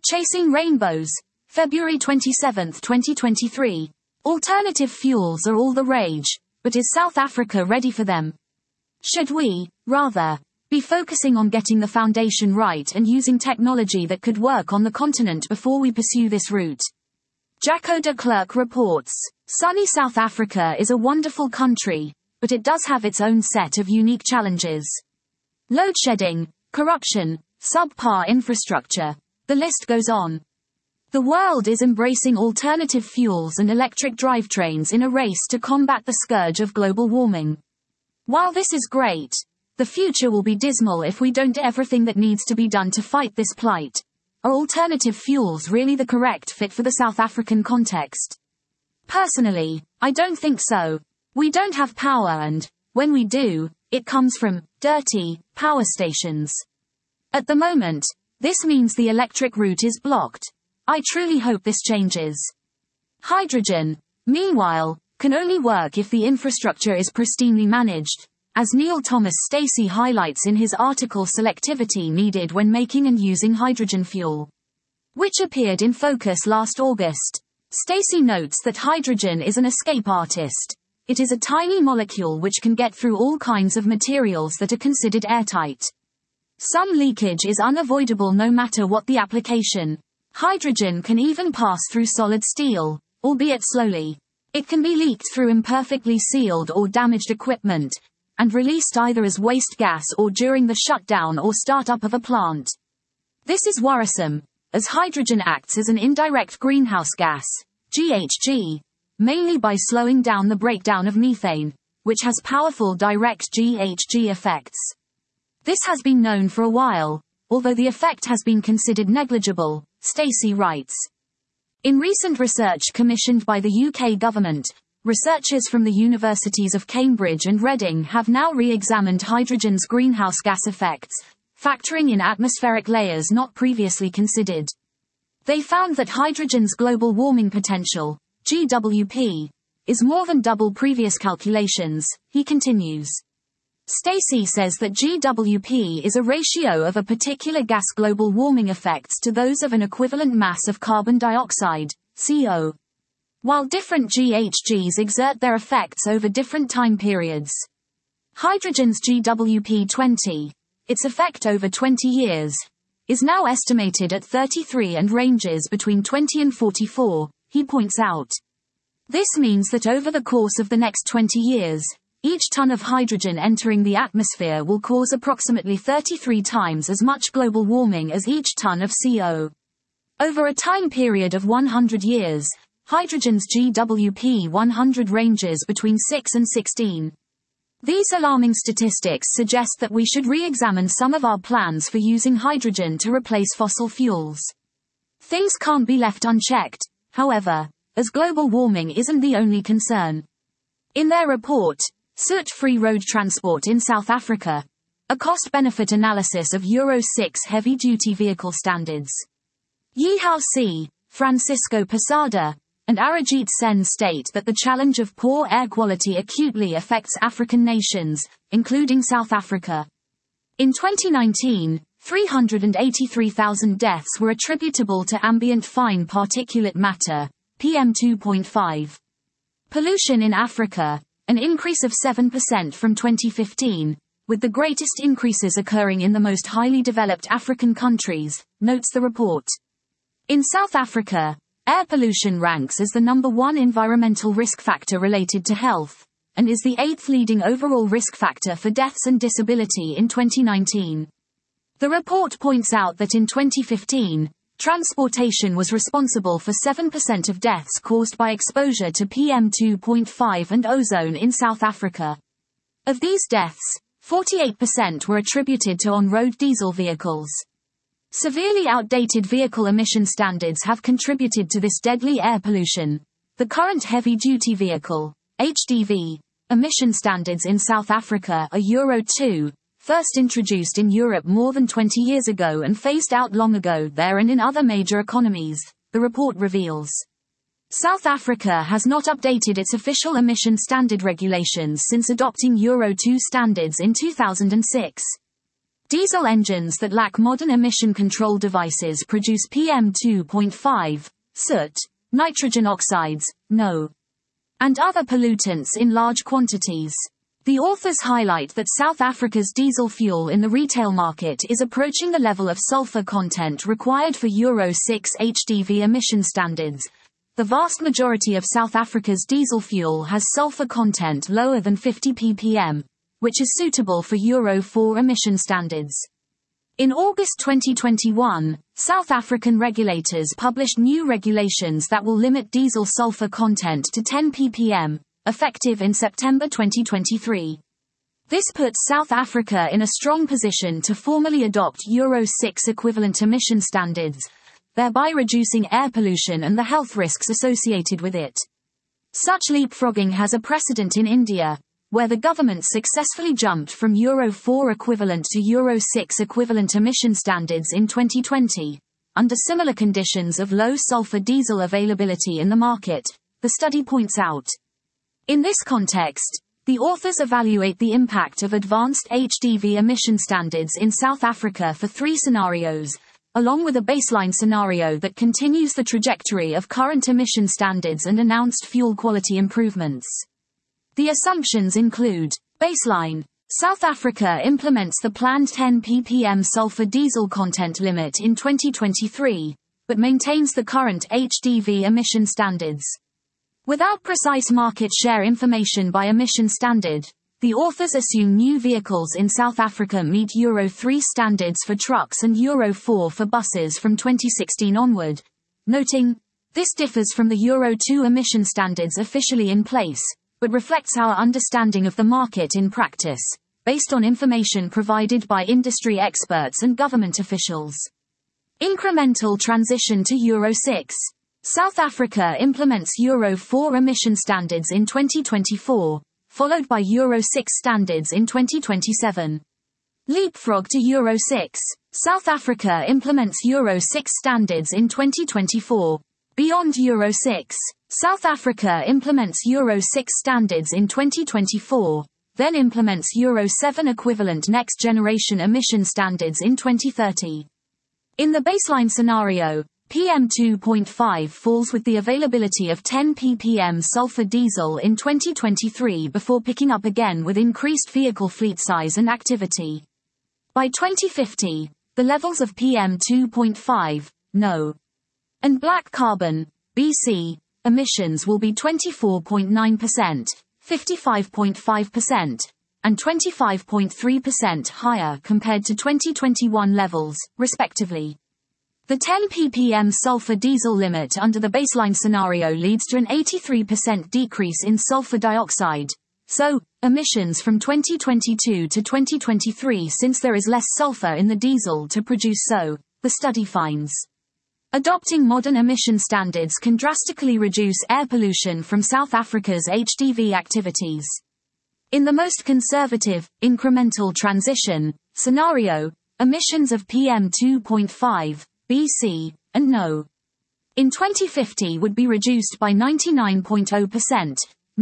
Chasing Rainbows, February 27, 2023. Alternative fuels are all the rage, but is South Africa ready for them? Should we, rather, be focusing on getting the foundation right and using technology that could work on the continent before we pursue this route? Jaco de Klerk reports, sunny South Africa is a wonderful country, but it does have its own set of unique challenges. Load shedding, corruption, subpar infrastructure, the list goes on. The world is embracing alternative fuels and electric drivetrains in a race to combat the scourge of global warming. While this is great, the future will be dismal if we don't do everything that needs to be done to fight this plight. Are alternative fuels really the correct fit for the South African context? Personally, I don't think so. We don't have power and, when we do, it comes from dirty power stations. At the moment, this means the electric route is blocked. I truly hope this changes. Hydrogen, meanwhile, can only work if the infrastructure is pristinely managed, as Neil Thomas Stacey highlights in his article Selectivity Needed When Making and Using Hydrogen Fuel, which appeared in Focus last August. Stacey notes that hydrogen is an escape artist. It is a tiny molecule which can get through all kinds of materials that are considered airtight. Some leakage is unavoidable no matter what the application. Hydrogen can even pass through solid steel, albeit slowly. It can be leaked through imperfectly sealed or damaged equipment, and released either as waste gas or during the shutdown or startup of a plant. This is worrisome, as hydrogen acts as an indirect greenhouse gas, GHG, mainly by slowing down the breakdown of methane, which has powerful direct GHG effects. This has been known for a while, although the effect has been considered negligible, Stacey writes. In recent research commissioned by the UK government, researchers from the universities of Cambridge and Reading have now re-examined hydrogen's greenhouse gas effects, factoring in atmospheric layers not previously considered. They found that hydrogen's global warming potential, GWP, is more than double previous calculations, he continues. Stacey says that GWP is a ratio of a particular gas global warming effects to those of an equivalent mass of carbon dioxide, CO. While different GHGs exert their effects over different time periods. Hydrogen's GWP20, its effect over 20 years, is now estimated at 33 and ranges between 20 and 44, he points out. This means that over the course of the next 20 years, each ton of hydrogen entering the atmosphere will cause approximately 33 times as much global warming as each ton of CO. Over a time period of 100 years, hydrogen's GWP 100 ranges between 6 and 16. These alarming statistics suggest that we should re-examine some of our plans for using hydrogen to replace fossil fuels. Things can't be left unchecked, however, as global warming isn't the only concern. In their report, Soot-Free Road Transport in South Africa, a cost-benefit analysis of Euro 6 heavy-duty vehicle standards. Yihao C., Francisco Posada, and Arijit Sen state that the challenge of poor air quality acutely affects African nations, including South Africa. In 2019, 383,000 deaths were attributable to ambient fine particulate matter, PM2.5. Pollution in Africa, an increase of 7% from 2015, with the greatest increases occurring in the most highly developed African countries, notes the report. In South Africa, air pollution ranks as the number one environmental risk factor related to health, and is the 8th leading overall risk factor for deaths and disability in 2019. The report points out that in 2015, transportation was responsible for 7% of deaths caused by exposure to PM2.5 and ozone in South Africa. Of these deaths, 48% were attributed to on-road diesel vehicles. Severely outdated vehicle emission standards have contributed to this deadly air pollution. The current heavy-duty vehicle, HDV, emission standards in South Africa are Euro 2, first introduced in Europe more than 20 years ago and phased out long ago there and in other major economies, the report reveals. South Africa has not updated its official emission standard regulations since adopting Euro 2 standards in 2006. Diesel engines that lack modern emission control devices produce PM2.5, soot, nitrogen oxides, NO, and other pollutants in large quantities. The authors highlight that South Africa's diesel fuel in the retail market is approaching the level of sulfur content required for Euro 6 HGV emission standards. The vast majority of South Africa's diesel fuel has sulfur content lower than 50 ppm, which is suitable for Euro 4 emission standards. In August 2021, South African regulators published new regulations that will limit diesel sulfur content to 10 ppm, effective in September 2023. This puts South Africa in a strong position to formally adopt Euro 6 equivalent emission standards, thereby reducing air pollution and the health risks associated with it. Such leapfrogging has a precedent in India, where the government successfully jumped from Euro 4 equivalent to Euro 6 equivalent emission standards in 2020, under similar conditions of low sulfur diesel availability in the market, the study points out. In this context, the authors evaluate the impact of advanced HGV emission standards in South Africa for 3 scenarios, along with a baseline scenario that continues the trajectory of current emission standards and announced fuel quality improvements. The assumptions include: baseline, South Africa implements the planned 10 ppm sulfur diesel content limit in 2023, but maintains the current HGV emission standards. Without precise market share information by emission standard, the authors assume new vehicles in South Africa meet Euro 3 standards for trucks and Euro 4 for buses from 2016 onward, noting, this differs from the Euro 2 emission standards officially in place, but reflects our understanding of the market in practice, based on information provided by industry experts and government officials. Incremental transition to Euro 6. South Africa implements Euro 4 emission standards in 2024, followed by Euro 6 standards in 2027. Leapfrog to Euro 6. South Africa implements Euro 6 standards in 2024. Beyond Euro 6. South Africa implements Euro 6 standards in 2024, then implements Euro 7 equivalent next-generation emission standards in 2030. In the baseline scenario, PM2.5 falls with the availability of 10 ppm sulfur diesel in 2023 before picking up again with increased vehicle fleet size and activity. By 2050, the levels of PM2.5, NO, and black carbon, BC, emissions will be 24.9%, 55.5%, and 25.3% higher compared to 2021 levels, respectively. The 10 ppm sulfur diesel limit under the baseline scenario leads to an 83% decrease in sulfur dioxide, so, emissions from 2022 to 2023 since there is less sulfur in the diesel to produce so, the study finds. Adopting modern emission standards can drastically reduce air pollution from South Africa's HGV activities. In the most conservative, incremental transition scenario, emissions of PM2.5, BC, and NO in 2050 would be reduced by 99.0%,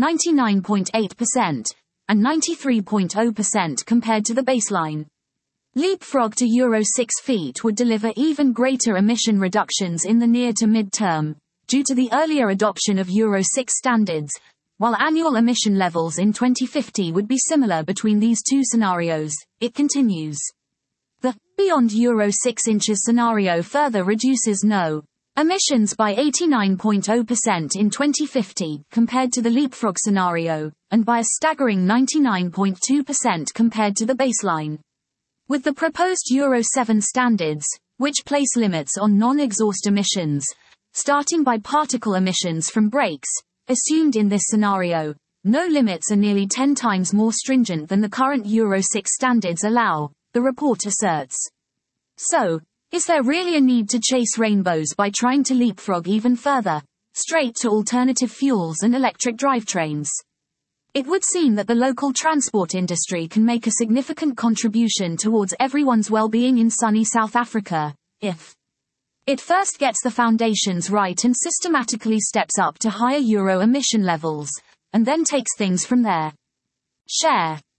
99.8%, and 93.0% compared to the baseline. Leapfrog to Euro 6 feet would deliver even greater emission reductions in the near to mid-term, due to the earlier adoption of Euro 6 standards, while annual emission levels in 2050 would be similar between these two scenarios, it continues. The beyond Euro 6 inches scenario further reduces NO emissions by 89.0% in 2050 compared to the leapfrog scenario, and by a staggering 99.2% compared to the baseline. With the proposed Euro 7 standards, which place limits on non-exhaust emissions, starting by particle emissions from brakes, assumed in this scenario, no limits are nearly 10 times more stringent than the current Euro 6 standards allow, the report asserts. So, is there really a need to chase rainbows by trying to leapfrog even further, straight to alternative fuels and electric drivetrains? It would seem that the local transport industry can make a significant contribution towards everyone's well-being in sunny South Africa, if it first gets the foundations right and systematically steps up to higher Euro emission levels, and then takes things from there. Share.